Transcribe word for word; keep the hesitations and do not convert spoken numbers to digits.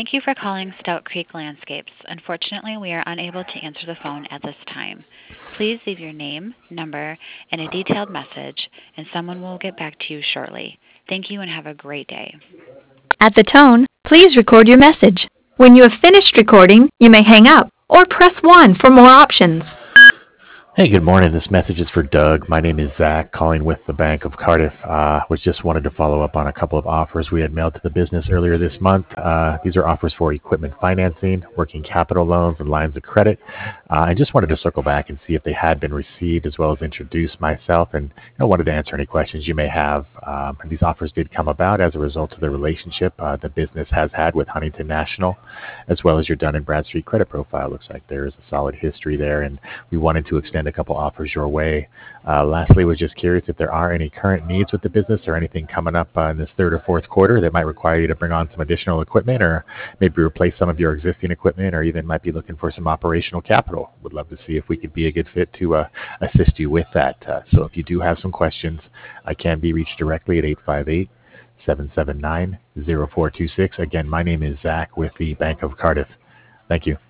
Thank you for calling Stout Creek Landscapes. Unfortunately, we are unable to answer the phone at this time. Please leave your name, number, and a detailed message, and someone will get back to you shortly. Thank you and have a great day. At the tone, please record your message. When you have finished recording, you may hang up or press one for more options. Hey, good morning. This message is for Doug. My name is Zach, calling with the Bank of Cardiff. Uh, was just wanted to follow up on a couple of offers we had mailed to the business earlier this month. Uh, these are offers for equipment financing, working capital loans, and lines of credit. Uh, I just wanted to circle back and see if they had been received, as well as introduce myself, and you know, wanted to answer any questions you may have. Um, these offers did come about as a result of the relationship uh, the business has had with Huntington National, as well as your Dun and Bradstreet credit profile. Looks like there is a solid history there, and we wanted to extend a couple offers your way. Uh, lastly, was just curious if there are any current needs with the business or anything coming up uh, in this third or fourth quarter that might require you to bring on some additional equipment, or maybe replace some of your existing equipment, or even might be looking for some operational capital. Would love to see if we could be a good fit to uh, assist you with that. Uh, so if you do have some questions, I can be reached directly at eight five eight, seven seven nine, zero four two six. Again, my name is Zach with the Bank of Cardiff. Thank you.